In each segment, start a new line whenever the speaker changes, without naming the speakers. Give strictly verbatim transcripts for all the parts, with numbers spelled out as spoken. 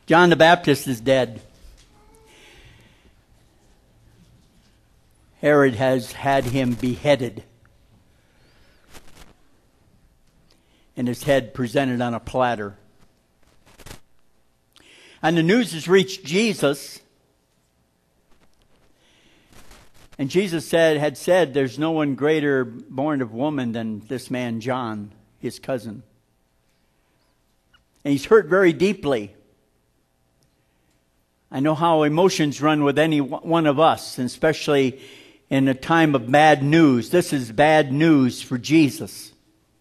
John the Baptist is dead. Herod has had him beheaded and his head presented on a platter. And the news has reached Jesus. And Jesus said, had said, there's no one greater born of woman than this man John, his cousin. And he's hurt very deeply. I know how emotions run with any one of us, and especially in a time of bad news. This is bad news for Jesus.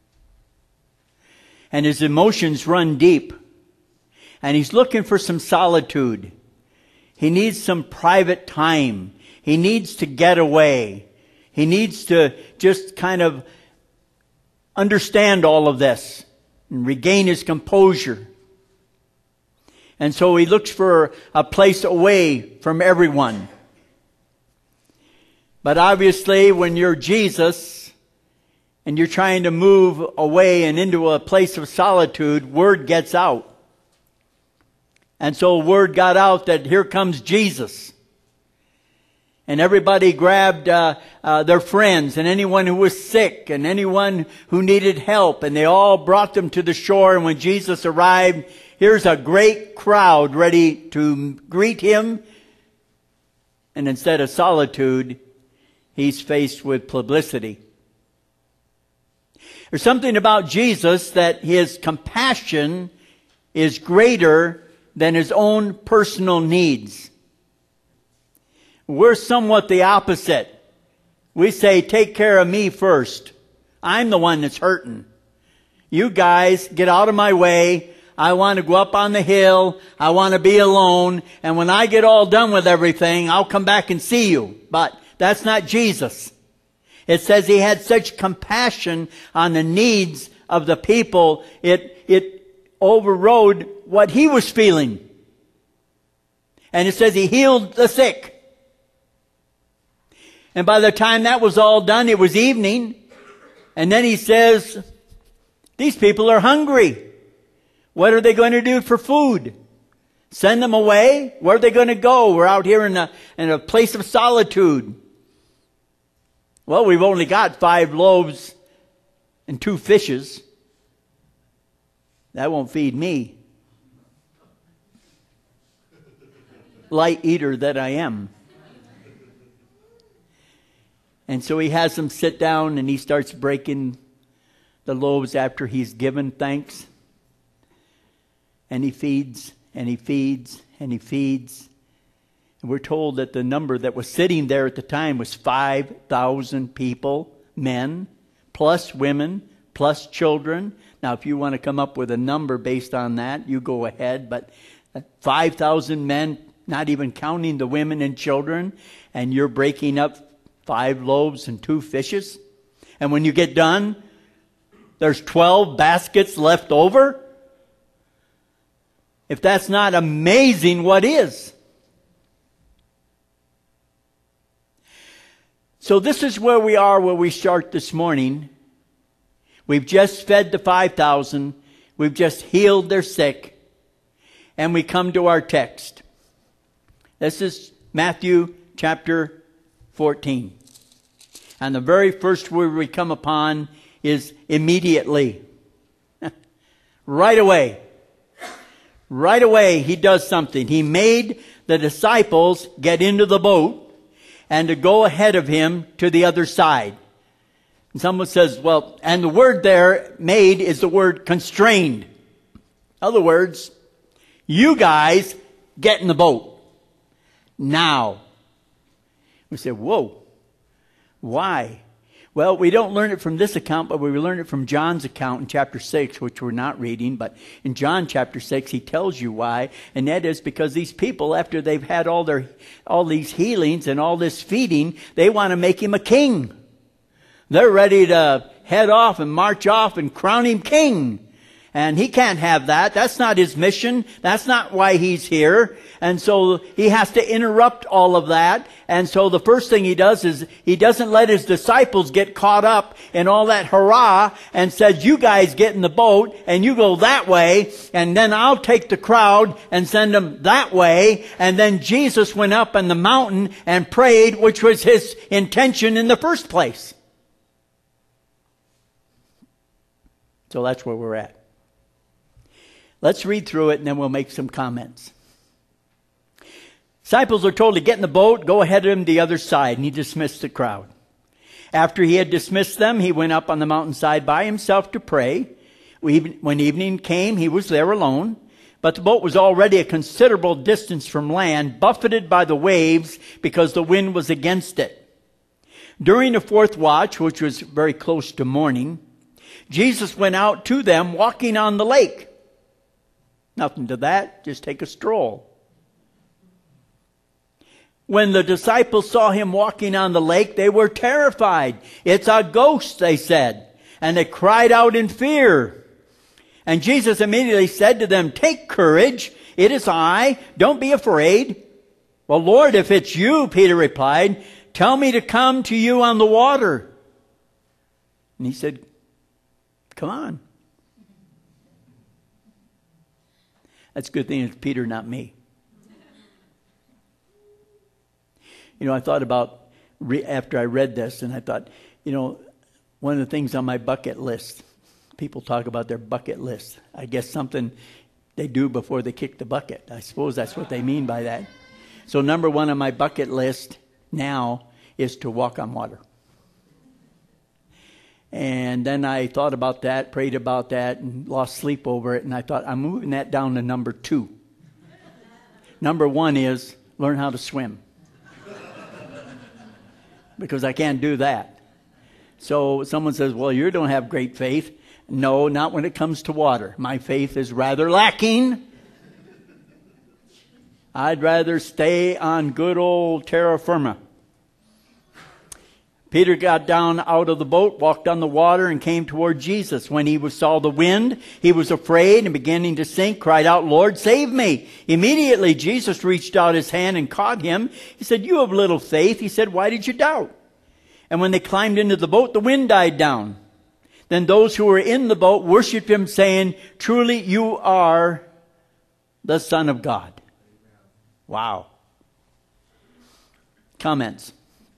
And his emotions run deep. And he's looking for some solitude. He needs some private time. He needs to get away. He needs to just kind of understand all of this and regain his composure. And so he looks for a place away from everyone. But obviously, when you're Jesus and you're trying to move away and into a place of solitude, word gets out. And so word got out that here comes Jesus. And everybody grabbed uh, uh, their friends and anyone who was sick and anyone who needed help. And they all brought them to the shore. And when Jesus arrived, here's a great crowd ready to greet him. And instead of solitude, he's faced with publicity. There's something about Jesus that his compassion is greater than his own personal needs. We're somewhat the opposite. We say, take care of me first. I'm the one that's hurting. You guys, get out of my way. I want to go up on the hill. I want to be alone. And when I get all done with everything, I'll come back and see you. But that's not Jesus. It says he had such compassion on the needs of the people. It, it overrode what he was feeling. And it says he healed the sick. And by the time that was all done, it was evening. And then he says, these people are hungry. What are they going to do for food? Send them away? Where are they going to go? We're out here in a, in a place of solitude. Well, we've only got five loaves and two fishes. That won't feed me. Light eater that I am. And so he has them sit down and he starts breaking the loaves after he's given thanks. And he feeds, and he feeds, and he feeds. And we're told that the number that was sitting there at the time was five thousand people, men, plus women, plus children. Now, if you want to come up with a number based on that, you go ahead. But five thousand men, not even counting the women and children, and you're breaking up five loaves and two fishes. And when you get done, there's twelve baskets left over. If that's not amazing, what is? So this is where we are, where we start this morning. We've just fed the five thousand. We've just healed their sick. And we come to our text. This is Matthew chapter fourteen. And the very first word we come upon is immediately. Right away. Right away he does something. He made the disciples get into the boat and to go ahead of him to the other side. And someone says, well, and the word there, made, is the word constrained. In other words, you guys get in the boat. Now. We say, whoa. Why? Well, we don't learn it from this account, but we learn it from John's account in chapter six, which we're not reading. But in John chapter six, he tells you why. And that is because these people, after they've had all their, all these healings and all this feeding, they want to make him a king. They're ready to head off and march off and crown him king. And he can't have that. That's not his mission. That's not why he's here. And so he has to interrupt all of that. And so the first thing he does is he doesn't let his disciples get caught up in all that hurrah and says, you guys get in the boat and you go that way, and then I'll take the crowd and send them that way. And then Jesus went up on the mountain and prayed, which was his intention in the first place. So that's where we're at. Let's read through it and then we'll make some comments. Disciples are told to get in the boat, go ahead of him the other side, and he dismissed the crowd. After he had dismissed them, he went up on the mountainside by himself to pray. When evening came, he was there alone, but the boat was already a considerable distance from land, buffeted by the waves because the wind was against it. During the fourth watch, which was very close to morning, Jesus went out to them walking on the lake. Nothing to that, just take a stroll. When the disciples saw him walking on the lake, they were terrified. It's a ghost, they said. And they cried out in fear. And Jesus immediately said to them, take courage, it is I, don't be afraid. Well, Lord, if it's you, Peter replied, tell me to come to you on the water. And he said, come on. That's a good thing it's Peter, not me. You know, I thought about, re- after I read this, and I thought, you know, one of the things on my bucket list, people talk about their bucket list. I guess something they do before they kick the bucket. I suppose that's what they mean by that. So number one on my bucket list now is to walk on water. And then I thought about that, prayed about that, and lost sleep over it. And I thought, I'm moving that down to number two. Number one is learn how to swim. Because I can't do that. So someone says, well, you don't have great faith. No, not when it comes to water. My faith is rather lacking. I'd rather stay on good old terra firma. Peter got down out of the boat, walked on the water, and came toward Jesus. When he saw the wind, he was afraid and beginning to sink, cried out, Lord, save me. Immediately, Jesus reached out his hand and caught him. He said, you have little faith. He said, why did you doubt? And when they climbed into the boat, the wind died down. Then those who were in the boat worshiped him, saying, truly you are the Son of God. Wow. Comments.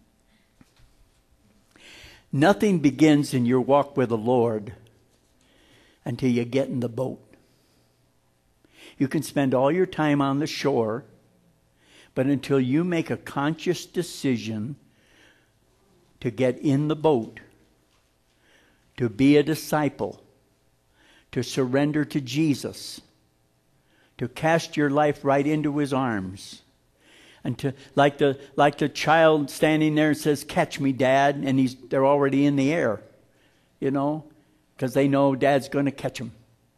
Nothing begins in your walk with the Lord until you get in the boat. You can spend all your time on the shore, but until you make a conscious decision to get in the boat, to be a disciple, to surrender to Jesus, to cast your life right into his arms, and to like the like the child standing there and says, catch me, Dad, and he's they're already in the air, you know, because they know Dad's going to catch them.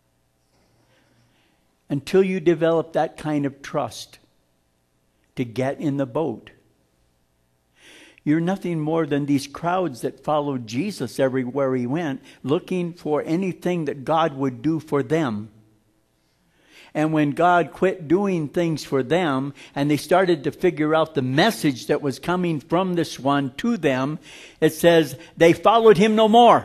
Until you develop that kind of trust to get in the boat, you're nothing more than these crowds that followed Jesus everywhere he went, looking for anything that God would do for them. And when God quit doing things for them and they started to figure out the message that was coming from this one to them, it says they followed him no more.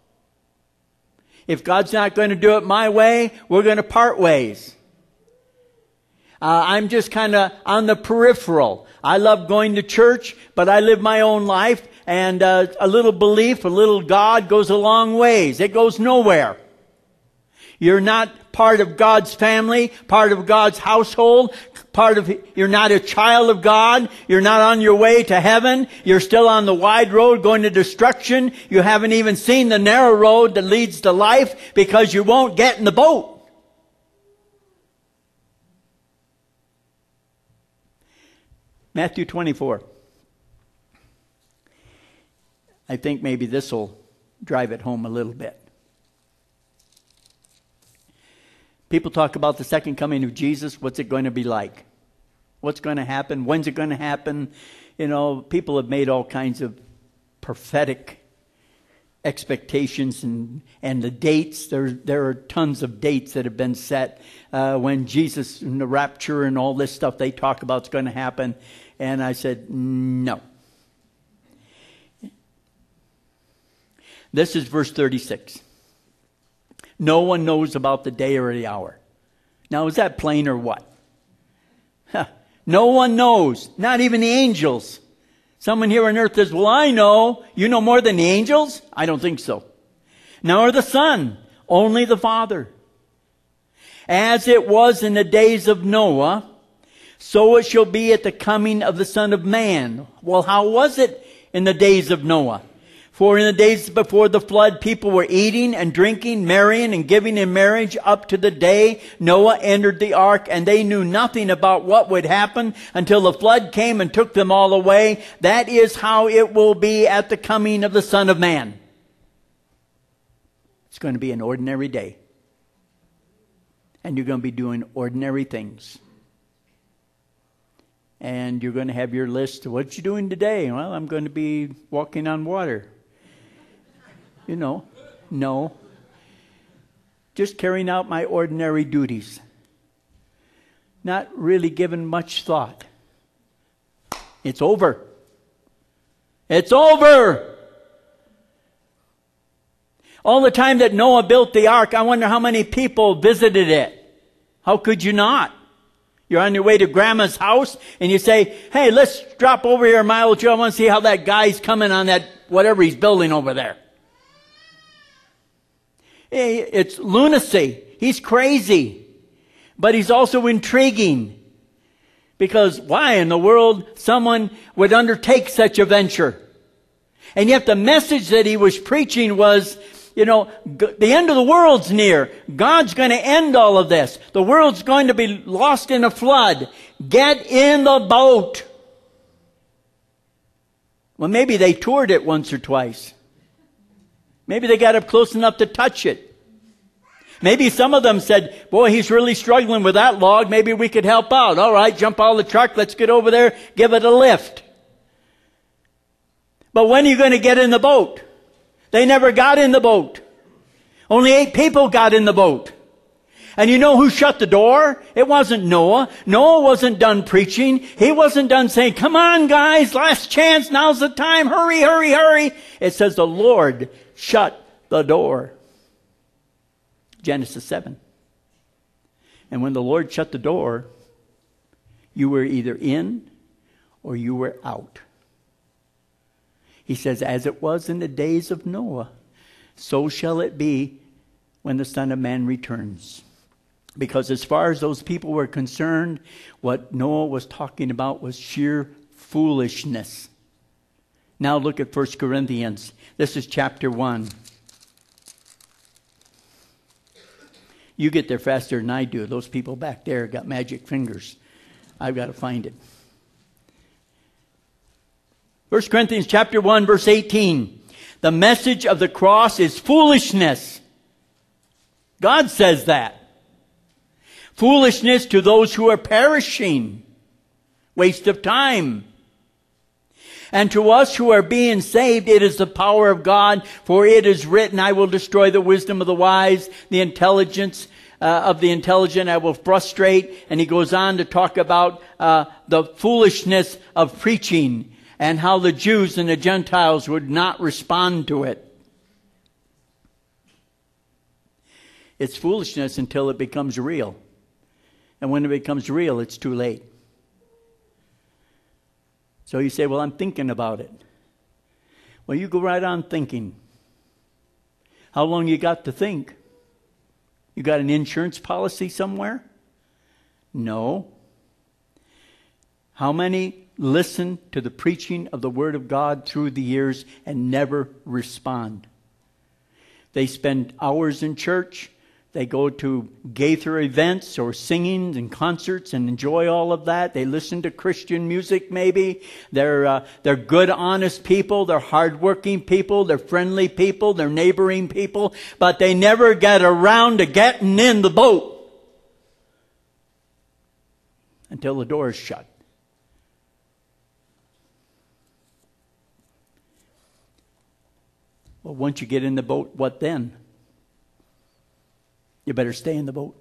If God's not going to do it my way, we're going to part ways. Uh, I'm just kind of on the peripheral. I love going to church, but I live my own life. And uh, a little belief, a little God goes a long ways. It goes nowhere. You're not part of God's family, part of God's household, part of, you're not a child of God. You're not on your way to heaven. You're still on the wide road going to destruction. You haven't even seen the narrow road that leads to life because you won't get in the boat. Matthew twenty-four. I think maybe this will drive it home a little bit. People talk about the second coming of Jesus. What's it going to be like? What's going to happen? When's it going to happen? You know, people have made all kinds of prophetic expectations and, and the dates. There, there are tons of dates that have been set uh, when Jesus and the rapture and all this stuff they talk about is going to happen. And I said, no. This is verse thirty-six. No one knows about the day or the hour. Now, is that plain or what? Huh. No one knows, not even the angels. Someone here on earth says, well, I know. You know more than the angels? I don't think so. Nor the Son, only the Father. As it was in the days of Noah, so it shall be at the coming of the Son of Man. Well, how was it in the days of Noah? For in the days before the flood, people were eating and drinking, marrying and giving in marriage up to the day Noah entered the ark, and they knew nothing about what would happen until the flood came and took them all away. That is how it will be at the coming of the Son of Man. It's going to be an ordinary day. And you're going to be doing ordinary things. And you're going to have your list. What you doing today? Well, I'm going to be walking on water. You know, no. Just carrying out my ordinary duties. Not really giving much thought. It's over. It's over. All the time that Noah built the ark, I wonder how many people visited it. How could you not? You're on your way to Grandma's house and you say, hey, let's drop over here a mile or two. I want to see how that guy's coming on that whatever he's building over there. It's lunacy. He's crazy. But he's also intriguing. Because why in the world someone would undertake such a venture? And yet the message that he was preaching was, you know, the end of the world's near. God's going to end all of this. The world's going to be lost in a flood. Get in the boat. Well, maybe they toured it once or twice. Maybe they got up close enough to touch it. Maybe some of them said, boy, he's really struggling with that log. Maybe we could help out. All right, jump out of the truck. Let's get over there. Give it a lift. But when are you going to get in the boat? They never got in the boat. Only eight people got in the boat. And you know who shut the door? It wasn't Noah. Noah wasn't done preaching. He wasn't done saying, come on, guys, last chance. Now's the time. Hurry, hurry, hurry. It says the Lord shut the door. Genesis seven. And when the Lord shut the door, you were either in or you were out. He says, as it was in the days of Noah, so shall it be when the Son of Man returns. Because as far as those people were concerned, what Noah was talking about was sheer foolishness. Now look at First Corinthians. This is chapter one. You get there faster than I do. Those people back there got magic fingers. I've got to find it. First Corinthians chapter one, verse eighteen. The message of the cross is foolishness. God says that. Foolishness to those who are perishing. Waste of time. And to us who are being saved, it is the power of God. For it is written, I will destroy the wisdom of the wise, the intelligence uh, of the intelligent I will frustrate. And he goes on to talk about uh, the foolishness of preaching and how the Jews and the Gentiles would not respond to it. It's foolishness until it becomes real. And when it becomes real, it's too late. So you say, well, I'm thinking about it. Well, you go right on thinking. How long you got to think? You got an insurance policy somewhere? No. How many listen to the preaching of the Word of God through the years and never respond? They spend hours in church. They go to Gaither events or singing and concerts and enjoy all of that. They listen to Christian music maybe. They're, uh, they're good, honest people. They're hardworking people. They're friendly people. They're neighboring people. But they never get around to getting in the boat until the door is shut. Well, once you get in the boat, what then? You better stay in the boat.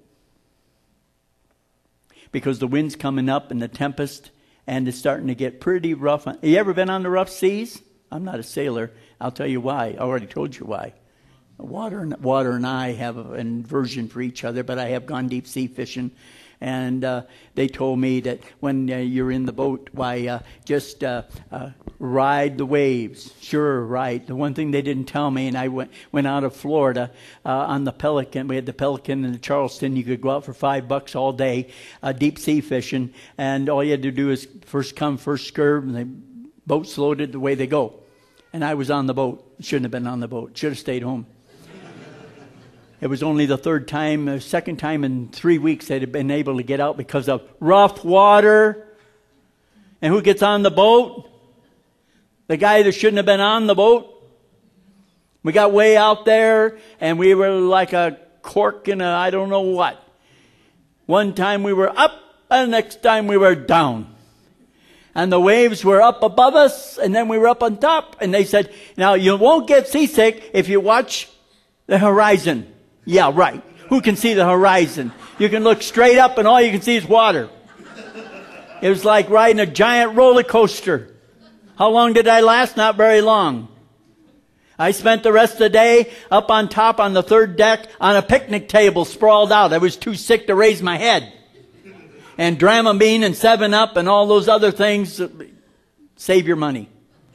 Because the wind's coming up and the tempest, and it's starting to get pretty rough. Have you ever been on the rough seas? I'm not a sailor. I'll tell you why. I already told you why. Water and, water and I have an aversion for each other, but I have gone deep sea fishing. And uh, they told me that when uh, you're in the boat, why, uh, just uh, uh, ride the waves. Sure, right. The one thing they didn't tell me, and I went, went out of Florida uh, on the Pelican. We had the Pelican and the Charleston. You could go out for five bucks all day, uh, deep sea fishing. And all you had to do is first come, first serve, and the boat's loaded the way they go. And I was on the boat. Shouldn't have been on the boat. Should have stayed home. It was only the third time, the second time in three weeks they'd have been able to get out because of rough water. And who gets on the boat? The guy that shouldn't have been on the boat. We got way out there and we were like a cork in a I don't know what. One time we were up and the next time we were down. And the waves were up above us and then we were up on top. And they said, now you won't get seasick if you watch the horizon. Yeah, right. Who can see the horizon? You can look straight up and all you can see is water. It was like riding a giant roller coaster. How long did I last? Not very long. I spent the rest of the day up on top on the third deck on a picnic table sprawled out. I was too sick to raise my head. And Dramamine and seven up and all those other things. Save your money.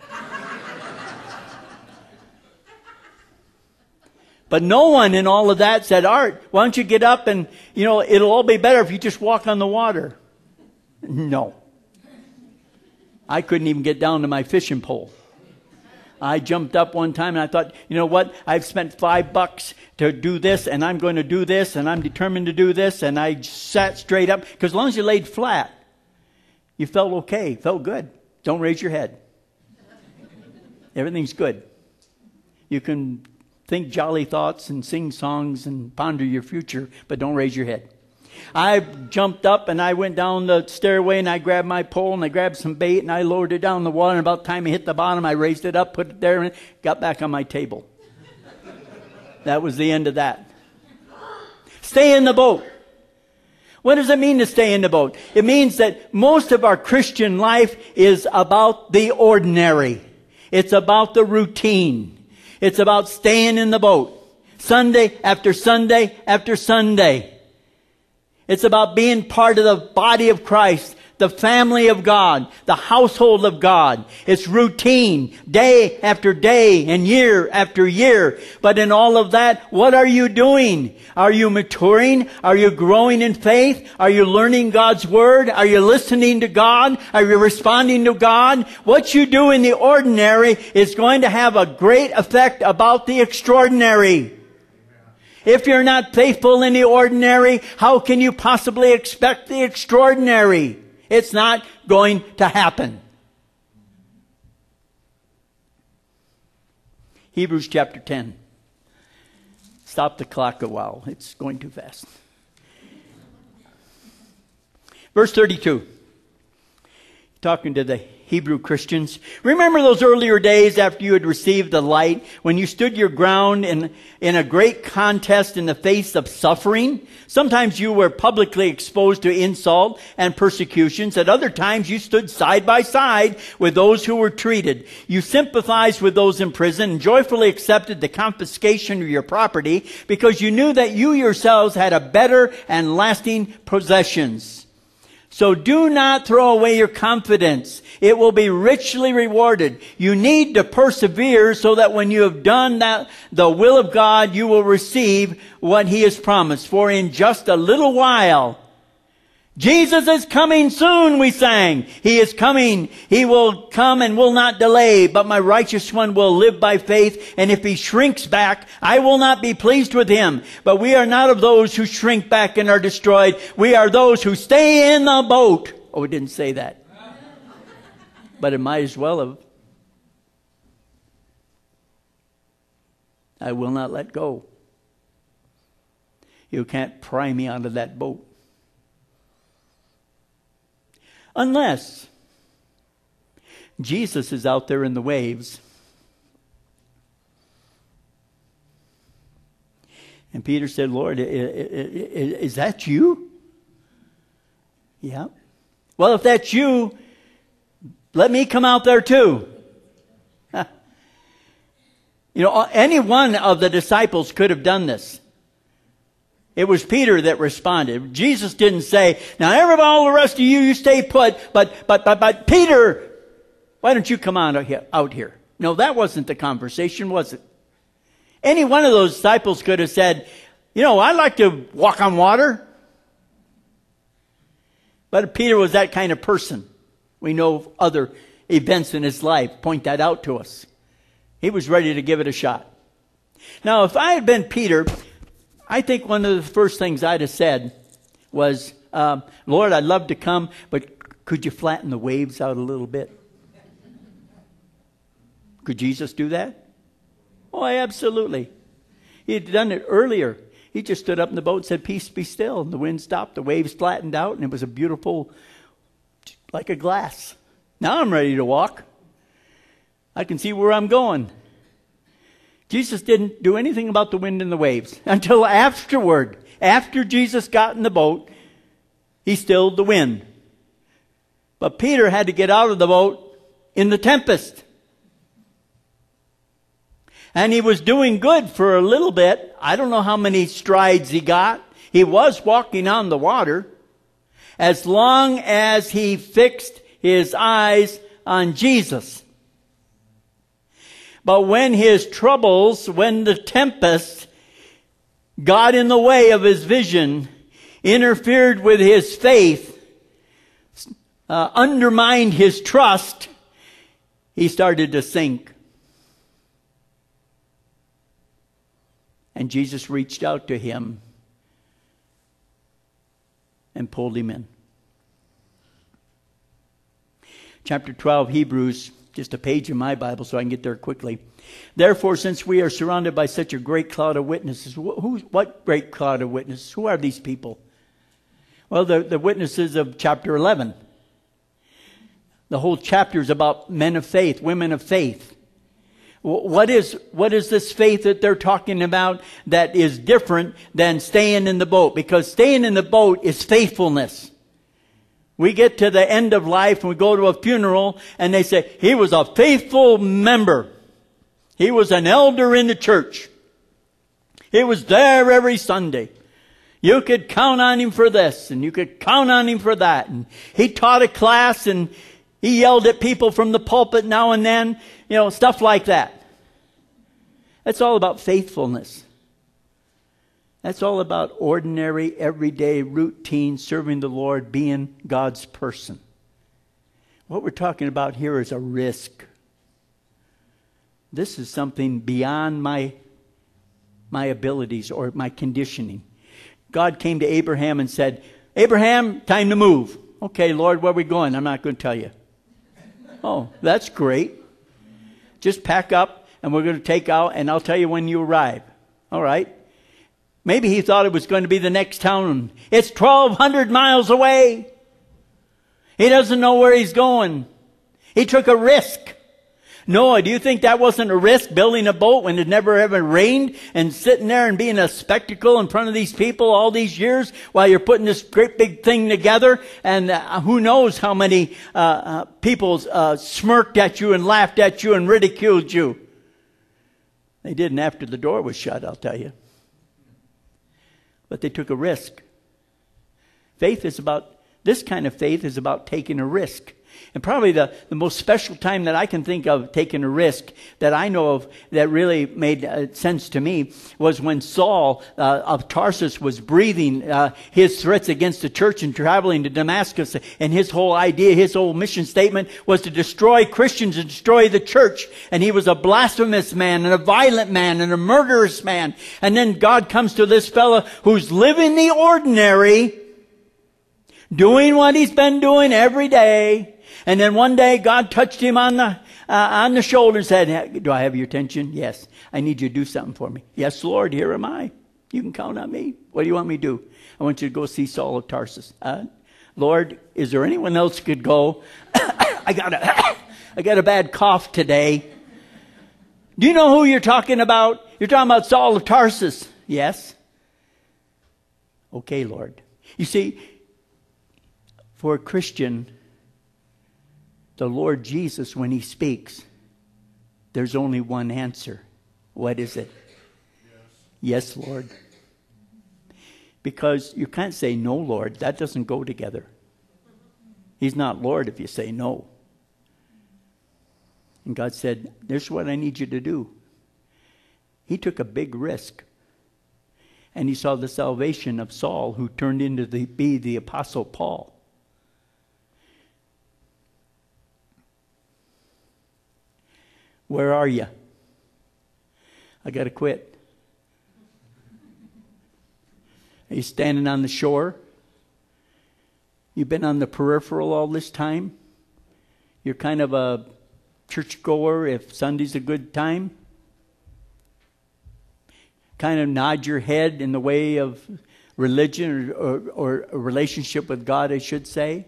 But no one in all of that said, Art, why don't you get up and, you know, it'll all be better if you just walk on the water. No. I couldn't even get down to my fishing pole. I jumped up one time and I thought, you know what? I've spent five bucks to do this and I'm going to do this and I'm determined to do this. And I sat straight up because as long as you laid flat, you felt okay, felt good. Don't raise your head. Everything's good. You can think jolly thoughts and sing songs and ponder your future, but don't raise your head. I jumped up and I went down the stairway and I grabbed my pole and I grabbed some bait and I lowered it down in the water. And about the time it hit the bottom, I raised it up, put it there, and got back on my table. That was the end of that. Stay in the boat. What does it mean to stay in the boat? It means that most of our Christian life is about the ordinary. It's about the routine. It's about staying in the boat. Sunday after Sunday after Sunday. It's about being part of the body of Christ, the family of God, the household of God. It's routine, day after day and year after year. But in all of that, what are you doing? Are you maturing? Are you growing in faith? Are you learning God's Word? Are you listening to God? Are you responding to God? What you do in the ordinary is going to have a great effect about the extraordinary. If you're not faithful in the ordinary, how can you possibly expect the extraordinary? It's not going to happen. Hebrews chapter ten. Stop the clock a while. It's going too fast. Verse thirty-two. Talking to the Hebrew Christians. Remember those earlier days after you had received the light, when you stood your ground in, in a great contest in the face of suffering? Sometimes you were publicly exposed to insult and persecutions. At other times you stood side by side with those who were treated. You sympathized with those in prison and joyfully accepted the confiscation of your property because you knew that you yourselves had a better and lasting possessions. So do not throw away your confidence. It will be richly rewarded. You need to persevere so that when you have done that, the will of God, you will receive what He has promised. For in just a little while, Jesus is coming soon, we sang. He is coming. He will come and will not delay, but my righteous one will live by faith. And if he shrinks back, I will not be pleased with him. But we are not of those who shrink back and are destroyed. We are those who stay in the boat. Oh, it didn't say that. But it might as well have. I will not let go. You can't pry me out of that boat. Unless Jesus is out there in the waves And Peter said, Lord, is that you? Yeah. Well, if that's you, let me come out there too. You know, any one of the disciples could have done this. It was Peter that responded. Jesus didn't say, now everybody, all the rest of you, you stay put, but, but, but, but Peter, why don't you come on out here? No, that wasn't the conversation, was it? Any one of those disciples could have said, you know, I'd like to walk on water. But Peter was that kind of person. We know other events in his life point that out to us. He was ready to give it a shot. Now, if I had been Peter, I think one of the first things I'd have said was, um, Lord, I'd love to come, but could you flatten the waves out a little bit? Could Jesus do that? Oh, absolutely. He had done it earlier. He just stood up in the boat and said, peace, be still. And the wind stopped, the waves flattened out, and it was a beautiful, like a glass. Now I'm ready to walk. I can see where I'm going. Jesus didn't do anything about the wind and the waves until afterward. After Jesus got in the boat, he stilled the wind. But Peter had to get out of the boat in the tempest. And he was doing good for a little bit. I don't know how many strides he got. He was walking on the water. As long as he fixed his eyes on Jesus. But when his troubles, when the tempest got in the way of his vision, interfered with his faith, uh, undermined his trust, he started to sink. And Jesus reached out to him and pulled him in. Chapter twelve, Hebrews, just a page in my Bible so I can get there quickly. Therefore, since we are surrounded by such a great cloud of witnesses, who, what great cloud of witnesses? Who are these people? Well, the, the witnesses of chapter eleven. The whole chapter is about men of faith, women of faith. What is, what is this faith that they're talking about that is different than staying in the boat? Because staying in the boat is faithfulness. We get to the end of life and we go to a funeral and they say, he was a faithful member. He was an elder in the church. He was there every Sunday. You could count on him for this and you could count on him for that. And he taught a class and he yelled at people from the pulpit now and then. You know, stuff like that. That's all about faithfulness. That's all about ordinary, everyday, routine, serving the Lord, being God's person. What we're talking about here is a risk. This is something beyond my, my abilities or my conditioning. God came to Abraham and said, Abraham, time to move. Okay, Lord, where are we going? I'm not going to tell you. Oh, that's great. Just pack up and we're going to take out and I'll tell you when you arrive. All right. Maybe he thought it was going to be the next town. It's twelve hundred miles away. He doesn't know where he's going. He took a risk. Noah, do you think that wasn't a risk, building a boat when it never ever rained and sitting there and being a spectacle in front of these people all these years while you're putting this great big thing together? And uh, who knows how many uh, uh, people uh, smirked at you and laughed at you and ridiculed you. They didn't after the door was shut, I'll tell you. But they took a risk. Faith is about, this kind of faith is about taking a risk. And probably the, the most special time that I can think of taking a risk that I know of that really made uh, sense to me was when Saul uh, of Tarsus was breathing uh, his threats against the church and traveling to Damascus. And his whole idea, his whole mission statement was to destroy Christians and destroy the church. And he was a blasphemous man and a violent man and a murderous man. And then God comes to this fellow who's living the ordinary, doing what he's been doing every day. And then one day God touched him on the uh, on the shoulder and said, do I have your attention? Yes. I need you to do something for me. Yes, Lord, here am I. You can count on me. What do you want me to do? I want you to go see Saul of Tarsus. Uh, Lord, is there anyone else who could go? I got a I got a bad cough today. Do you know who you're talking about? You're talking about Saul of Tarsus. Yes. Okay, Lord. You see, for a Christian, the Lord Jesus, when he speaks, there's only one answer. What is it? Yes, yes, Lord. Because you can't say no, Lord. That doesn't go together. He's not Lord if you say no. And God said, this is what I need you to do. He took a big risk. And he saw the salvation of Saul, who turned into the, be the Apostle Paul. Where are you? I got to quit. Are you standing on the shore? You've been on the peripheral all this time? You're kind of a churchgoer if Sunday's a good time? Kind of nod your head in the way of religion or, or, or a relationship with God, I should say?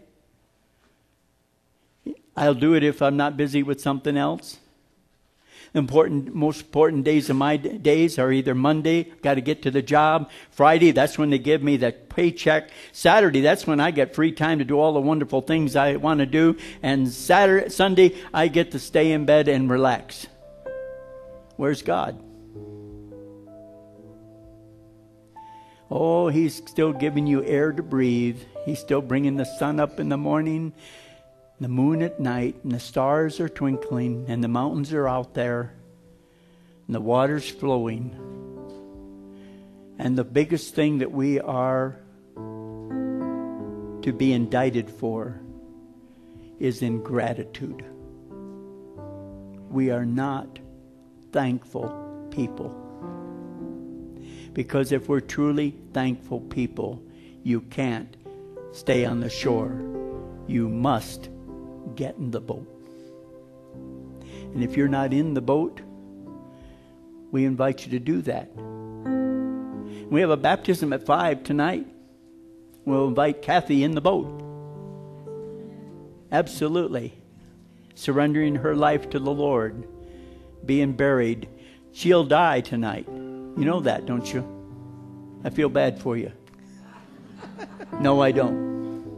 I'll do it if I'm not busy with something else. Important, most important days of my days are either Monday, got to get to the job. Friday, that's when they give me the paycheck. Saturday, that's when I get free time to do all the wonderful things I want to do. And Saturday, Sunday, I get to stay in bed and relax. Where's God? Oh, he's still giving you air to breathe. He's still bringing the sun up in the morning, the moon at night, and the stars are twinkling, and the mountains are out there, and the water's flowing. And the biggest thing that we are to be indicted for is ingratitude. We are not thankful people. Because if we're truly thankful people, you can't stay on the shore. You must get in the boat. And if you're not in the boat, we invite you to do that. We have a baptism at five tonight. We'll invite Kathy in the boat. Absolutely. Surrendering her life to the Lord. Being buried. She'll die tonight. You know that, don't you? I feel bad for you. No, I don't.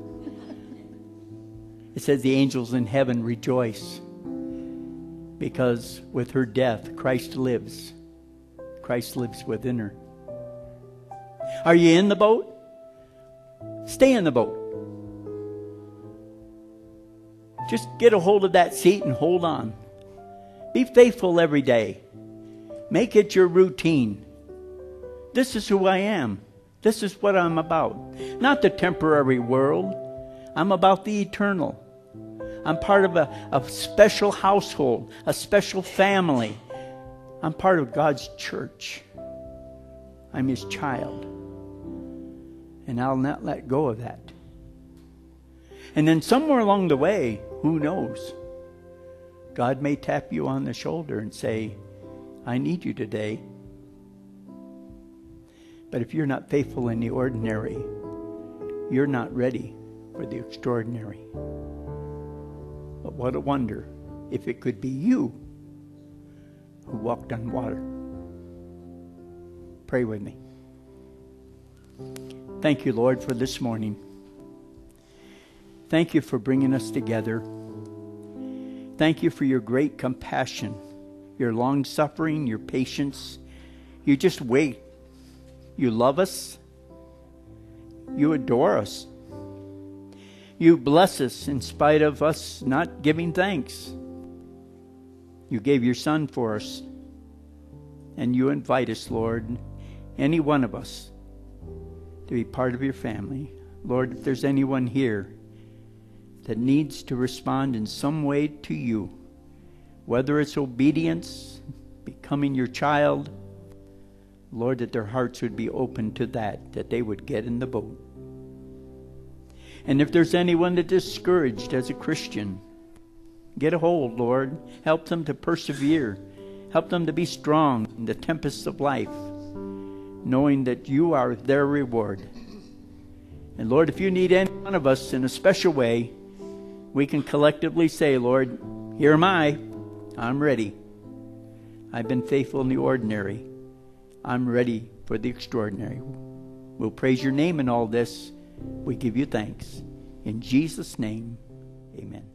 It says the angels in heaven rejoice because with her death, Christ lives. Christ lives within her. Are you in the boat? Stay in the boat. Just get a hold of that seat and hold on. Be faithful every day. Make it your routine. This is who I am. This is what I'm about. Not the temporary world. I'm about the eternal. I'm part of a, a special household, a special family. I'm part of God's church. I'm His child. And I'll not let go of that. And then somewhere along the way, who knows? God may tap you on the shoulder and say, I need you today. But if you're not faithful in the ordinary, you're not ready for the extraordinary. But what a wonder if it could be you who walked on water. Pray with me. Thank you, Lord, for this morning. Thank you for bringing us together. Thank you for your great compassion, your long-suffering, your patience. You just wait. You love us. You adore us. You bless us in spite of us not giving thanks. You gave your Son for us. And you invite us, Lord, any one of us, to be part of your family. Lord, if there's anyone here that needs to respond in some way to you, whether it's obedience, becoming your child, Lord, that their hearts would be open to that, that they would get in the boat. And if there's anyone that's discouraged as a Christian, get a hold, Lord. Help them to persevere. Help them to be strong in the tempests of life, knowing that you are their reward. And Lord, if you need any one of us in a special way, we can collectively say, Lord, here am I. I'm ready. I've been faithful in the ordinary. I'm ready for the extraordinary. We'll praise your name in all this. We give you thanks. In Jesus' name, amen.